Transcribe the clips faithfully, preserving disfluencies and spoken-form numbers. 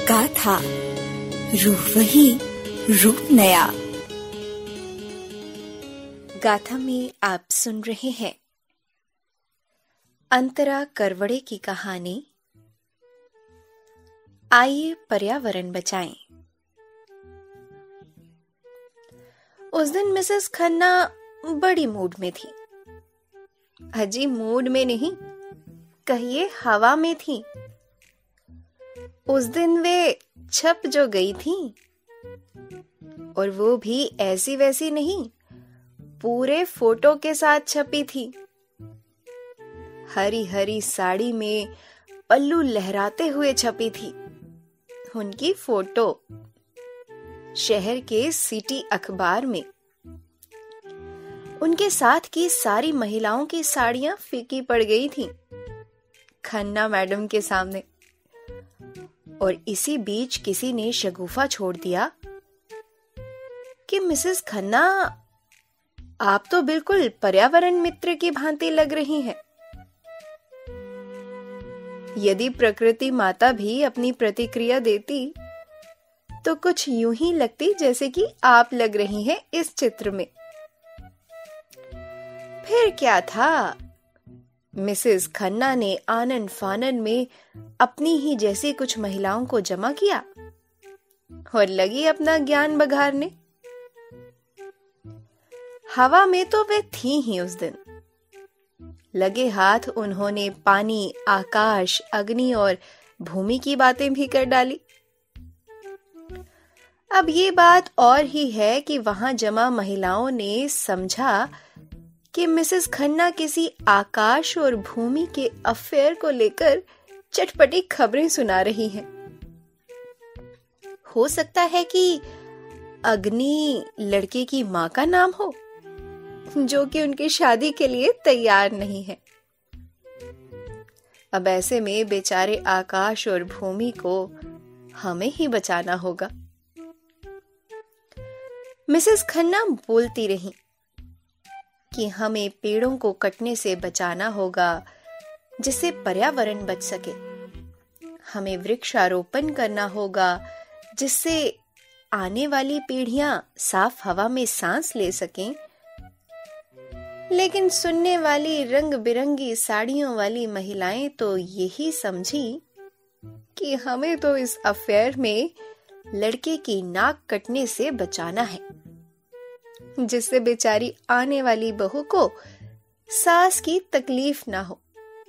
गाथा, रूह वही, रूप नया। गाथा में आप सुन रहे हैं अंतरा करवड़े की कहानी आइए पर्यावरण बचाएं। उस दिन मिसेस खन्ना बड़ी मूड में थी। अजी मूड में नहीं, कहिए हवा में थी। उस दिन वे छप जो गई थी, और वो भी ऐसी वैसी नहीं, पूरे फोटो के साथ छपी थी। हरी हरी साड़ी में पल्लू लहराते हुए छपी थी उनकी फोटो शहर के सिटी अखबार में। उनके साथ की सारी महिलाओं की साड़ियां फीकी पड़ गई थीं खन्ना मैडम के सामने। और इसी बीच किसी ने शगुफा छोड़ दिया कि मिसेस खन्ना, आप तो बिल्कुल पर्यावरण मित्र की भांति लग रही हैं। यदि प्रकृति माता भी अपनी प्रतिक्रिया देती तो कुछ यूं ही लगती जैसे कि आप लग रही हैं इस चित्र में। फिर क्या था, मिसेस खन्ना ने आनन फानन में अपनी ही जैसी कुछ महिलाओं को जमा किया और लगी अपना ज्ञान बघारने। हवा में तो वे थी ही उस दिन। लगे हाथ उन्होंने पानी, आकाश, अग्नि और भूमि की बातें भी कर डाली। अब ये बात और ही है कि वहां जमा महिलाओं ने समझा कि मिसेस खन्ना किसी आकाश और भूमि के अफेयर को लेकर चटपटी खबरें सुना रही हैं। हो सकता है कि अग्नि लड़के की मां का नाम हो, जो कि उनकी शादी के लिए तैयार नहीं है। अब ऐसे में बेचारे आकाश और भूमि को हमें ही बचाना होगा। मिसेस खन्ना बोलती रही कि हमें पेड़ों को कटने से बचाना होगा जिससे पर्यावरण बच सके। हमें वृक्षारोपण करना होगा जिससे आने वाली पीढ़ियां साफ हवा में सांस ले सकें। लेकिन सुनने वाली रंग बिरंगी साड़ियों वाली महिलाएं तो यही समझी कि हमें तो इस अफेयर में लड़के की नाक कटने से बचाना है, जिससे बेचारी आने वाली बहू को सांस की तकलीफ ना हो।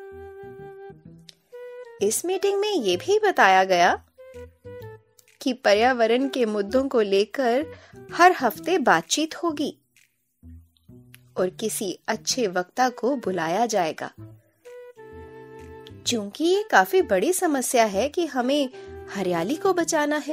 इस मीटिंग में यह भी बताया गया कि पर्यावरण के मुद्दों को लेकर हर हफ्ते बातचीत होगी और किसी अच्छे वक्ता को बुलाया जाएगा, क्योंकि ये काफी बड़ी समस्या है कि हमें हरियाली को बचाना है।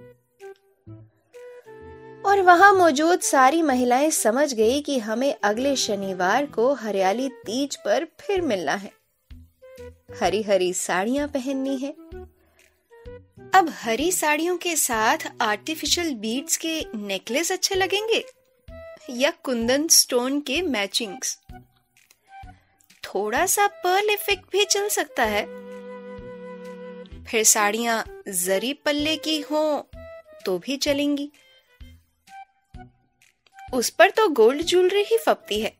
और वहां मौजूद सारी महिलाएं समझ गई कि हमें अगले शनिवार को हरियाली तीज पर फिर मिलना है। हरी हरी साड़ियां पहननी है। अब हरी साड़ियों के साथ आर्टिफिशियल बीड्स के नेकलेस अच्छे लगेंगे या कुंदन स्टोन के मैचिंग्स? थोड़ा सा पर्ल इफेक्ट भी चल सकता है। फिर साड़ियां जरी पल्ले की हों तो भी चलेंगी। उस पर तो गोल्ड ज्वेलरी ही फपती है।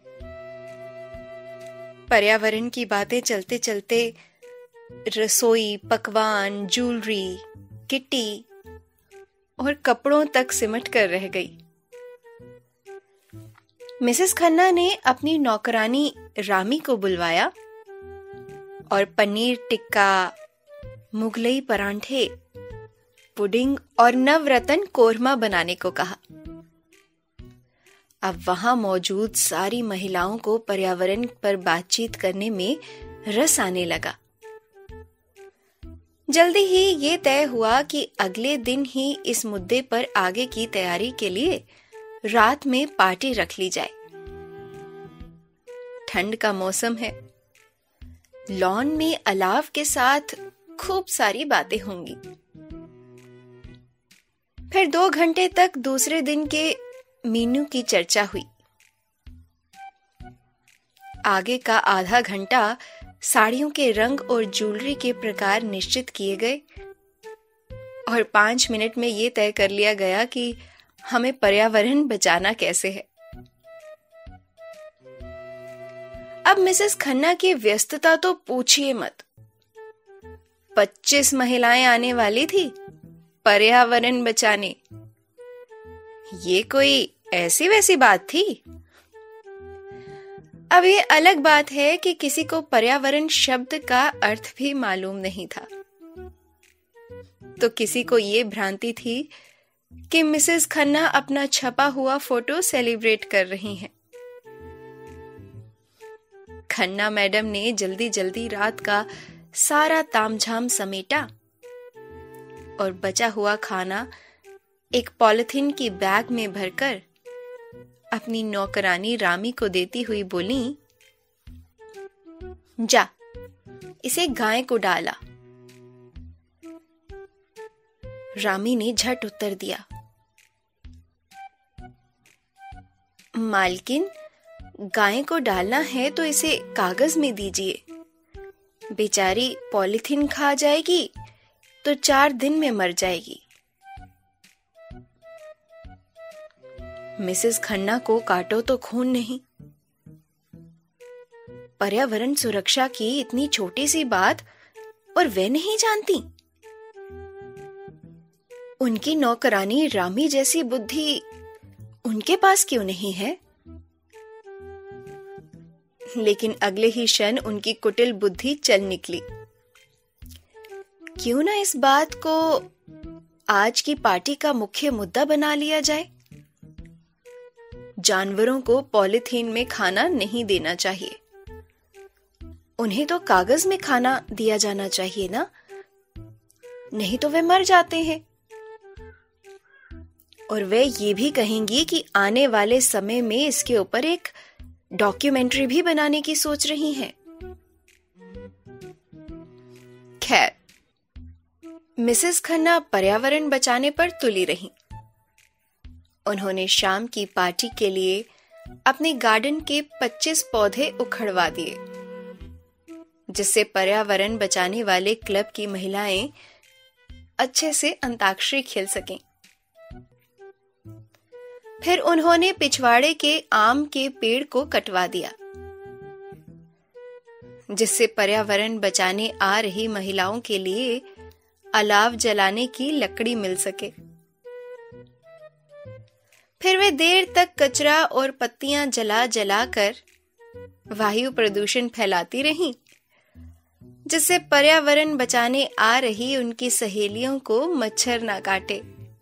पर्यावरण की बातें चलते चलते रसोई, पकवान, ज्वेलरी, किट्टी और कपड़ों तक सिमट कर रह गई। मिसेस खन्ना ने अपनी नौकरानी रामी को बुलवाया और पनीर टिक्का, मुगलई परांठे, पुडिंग और नवरत्न कोरमा बनाने को कहा। अब वहां मौजूद सारी महिलाओं को पर्यावरण पर बातचीत करने में रस आने लगा। जल्दी ही ये तय हुआ कि अगले दिन ही इस मुद्दे पर आगे की तैयारी के लिए रात में पार्टी रख ली जाए। ठंड का मौसम है। लॉन में अलाव के साथ खूब सारी बातें होंगी। फिर दो घंटे तक दूसरे दिन के मेन्यू की चर्चा हुई। आगे का आधा घंटा साड़ियों के रंग और ज्वेलरी के प्रकार निश्चित किए गए। और पांच मिनट में ये तय कर लिया गया कि हमें पर्यावरण बचाना कैसे है। अब मिसेस खन्ना की व्यस्तता तो पूछिए मत। पच्चीस महिलाएं आने वाली थी पर्यावरण बचाने। ये कोई ऐसी वैसी बात थी? अब ये अलग बात है कि किसी को पर्यावरण शब्द का अर्थ भी मालूम नहीं था, तो किसी को ये भ्रांति थी कि मिसेस खन्ना अपना छपा हुआ फोटो सेलिब्रेट कर रही हैं। खन्ना मैडम ने जल्दी जल्दी रात का सारा तामझाम समेटा और बचा हुआ खाना एक पॉलिथीन की बैग में भरकर अपनी नौकरानी रामी को देती हुई बोली, जा इसे गाय को डाला। रामी ने झट उत्तर दिया, मालकिन गाय को डालना है तो इसे कागज में दीजिए, बेचारी पॉलिथीन खा जाएगी तो चार दिन में मर जाएगी। मिसेस खन्ना को काटो तो खून नहीं। पर्यावरण सुरक्षा की इतनी छोटी सी बात और वे नहीं जानती। उनकी नौकरानी रामी जैसी बुद्धि उनके पास क्यों नहीं है? लेकिन अगले ही क्षण उनकी कुटिल बुद्धि चल निकली। क्यों ना इस बात को आज की पार्टी का मुख्य मुद्दा बना लिया जाए। जानवरों को पॉलिथीन में खाना नहीं देना चाहिए, उन्हें तो कागज में खाना दिया जाना चाहिए ना, नहीं तो वे मर जाते हैं। और वे ये भी कहेंगी कि आने वाले समय में इसके ऊपर एक डॉक्यूमेंट्री भी बनाने की सोच रही हैं। खैर, मिसेस खन्ना पर्यावरण बचाने पर तुली रहीं। उन्होंने शाम की पार्टी के लिए अपने गार्डन के पच्चीस पौधे उखड़वा दिए, जिससे पर्यावरण बचाने वाले क्लब की महिलाएं अच्छे से अंताक्षरी खेल सकें। फिर उन्होंने पिछवाड़े के आम के पेड़ को कटवा दिया, जिससे पर्यावरण बचाने आ रही महिलाओं के लिए अलाव जलाने की लकड़ी मिल सके। फिर वे देर तक कचरा और पत्तियां जला जला कर वायु प्रदूषण फैलाती रहीं, जिससे पर्यावरण बचाने आ रही उनकी सहेलियों को मच्छर ना काटे।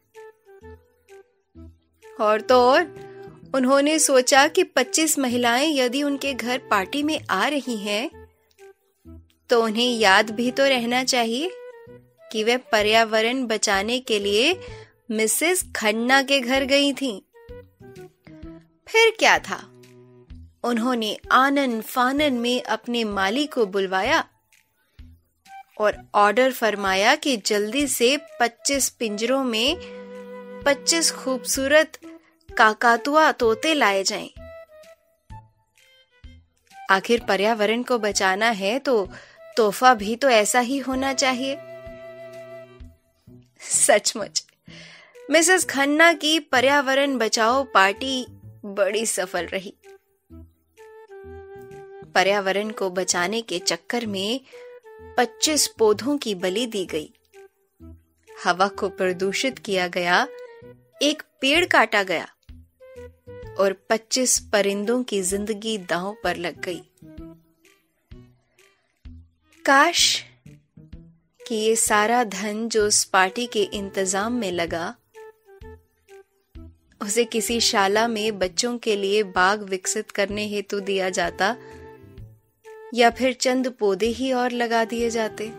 और तो और उन्होंने सोचा कि पच्चीस महिलाएं यदि उनके घर पार्टी में आ रही हैं, तो उन्हें याद भी तो रहना चाहिए कि वे पर्यावरण बचाने के लिए मिसेस खन्ना के घर गई थीं। फिर क्या था, उन्होंने आनन फानन में अपने माली को बुलवाया और ऑर्डर फरमाया कि जल्दी से पच्चीस पिंजरों में पच्चीस खूबसूरत काकातुआ तोते लाए जाएं। आखिर पर्यावरण को बचाना है तो तोहफा भी तो ऐसा ही होना चाहिए। सचमुच मिसेस खन्ना की पर्यावरण बचाओ पार्टी बड़ी सफल रही। पर्यावरण को बचाने के चक्कर में पच्चीस पौधों की बलि दी गई, हवा को प्रदूषित किया गया, एक पेड़ काटा गया और पच्चीस परिंदों की जिंदगी दांव पर लग गई। काश कि ये सारा धन जो उस पार्टी के इंतजाम में लगा, उसे किसी शाला में बच्चों के लिए बाग विकसित करने हेतु दिया जाता, या फिर चंद पौधे ही और लगा दिए जाते।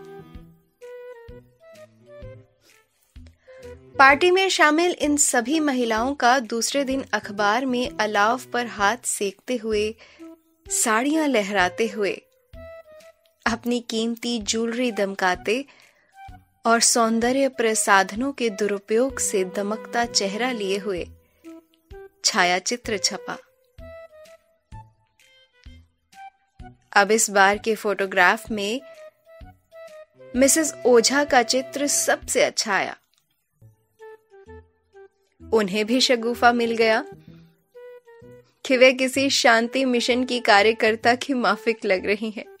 पार्टी में शामिल इन सभी महिलाओं का दूसरे दिन अखबार में अलाव पर हाथ सेकते हुए, साड़ियां लहराते हुए, अपनी कीमती ज्वेलरी दमकाते और सौंदर्य प्रसाधनों के दुरुपयोग से दमकता चेहरा लिए हुए छायाचित्र छपा। अब इस बार के फोटोग्राफ में मिसेस ओझा का चित्र सबसे अच्छा आया। उन्हें भी शगुफा मिल गया कि वे किसी शांति मिशन की कार्यकर्ता की माफिक लग रही हैं।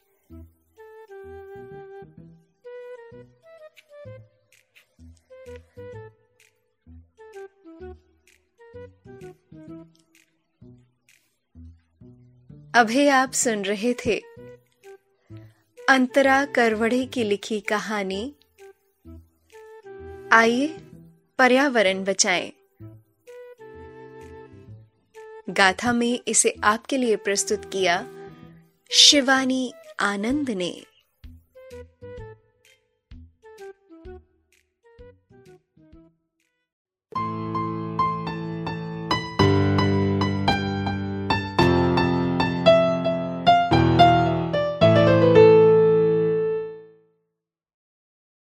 अभी आप सुन रहे थे अंतरा करवड़े की लिखी कहानी आइए पर्यावरण बचाएं। गाथा में इसे आपके लिए प्रस्तुत किया शिवानी आनंद ने।